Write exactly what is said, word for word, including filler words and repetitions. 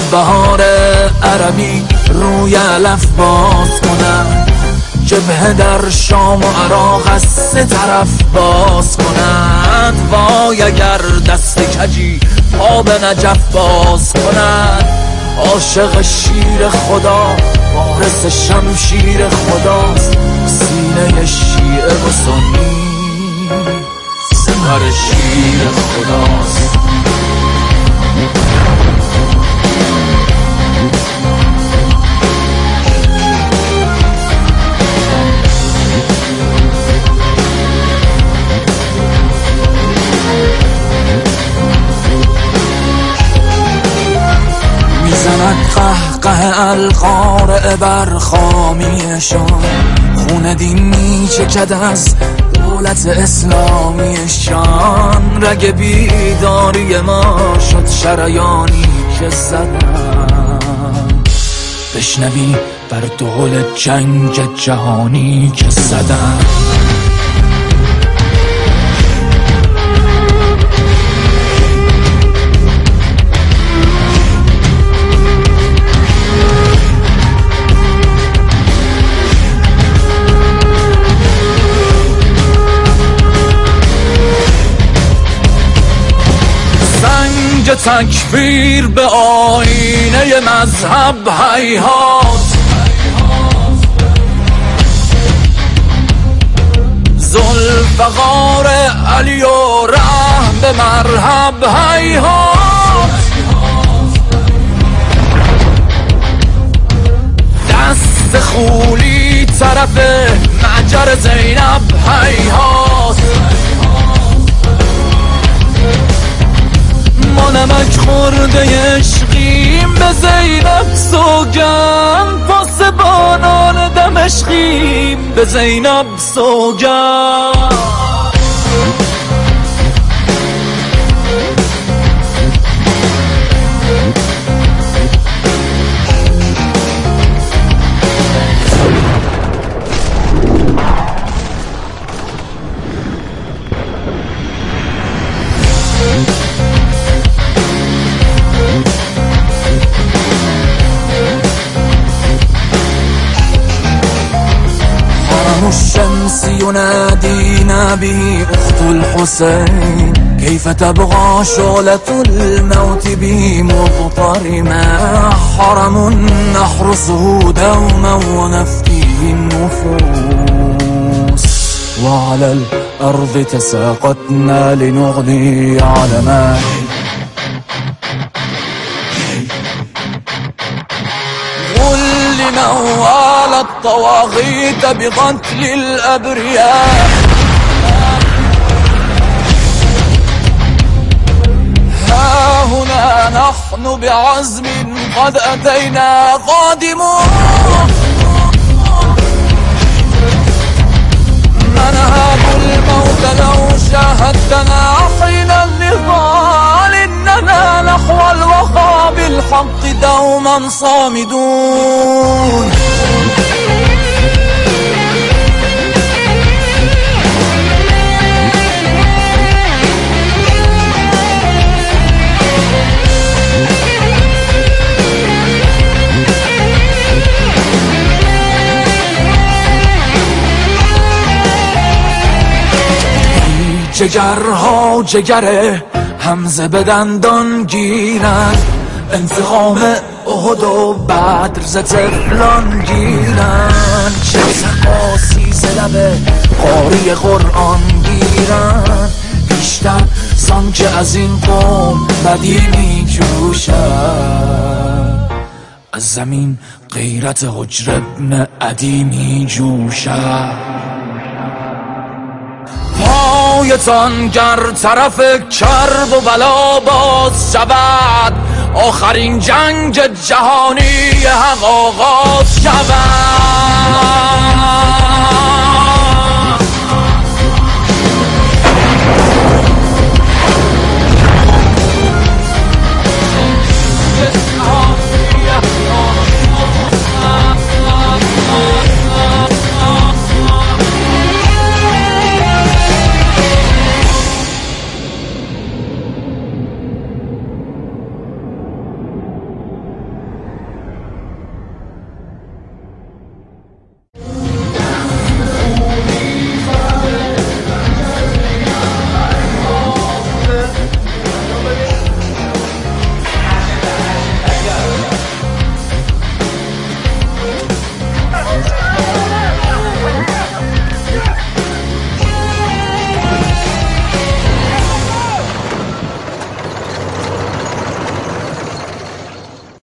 بهار عربی روی علف باز کنند، جبهه در شام و عراق از سه طرف باز کنند. وای اگر دست کجی پا به نجف باز کنند. عاشق شیر خدا وارث شمشیر خداست، سینه شیعه و سنی سپر شیر خداست. میزند قهقه القارع بر خامیشان، خون دین میچکد از دولت اسلامیشان. رگ بیداری ما شد شریانی که زدن، بشنوی بر دول جنگ جهانی که زدن. تکفیر به آینه مذهب هیهات، ذوالفقار علی و رحم به مرحب هیهات. دست خولی طرف معجر زینب هیهات. ما نمک خورده عشقیم به زینب سوگند، پاسبانان دمشقیم به زینب سوگند. الشمس ينادينا به أخت الحسين، كيف تبغى شعلة الموت بي مضطرما. حرم نحرسه دوما ونفديه النفوس، وعلى الأرض تساقطنا لنغني علما. موال الطواغيت بقتل الأبرياء، ها هنا نحن بعزم قد أتينا قادمون. ننهب الموت لو شاهدتنا حين النضال، إننا نحو الوفا بالحق دوما صامدون. جگرها جگره حمزه به دندان گیرن، انتقام احد و بدر ز طفلان گیرن. چه سقاسی ز لب قاری قرآن گیرن، بیشتر زان که از این قوم بدی می جوشن. از زمین غیرت حجر ابن عدی می جوشن. پایتان گر طرف کرب و بلا باز شود، آخرین جنگ جهانی حق آغاز شود.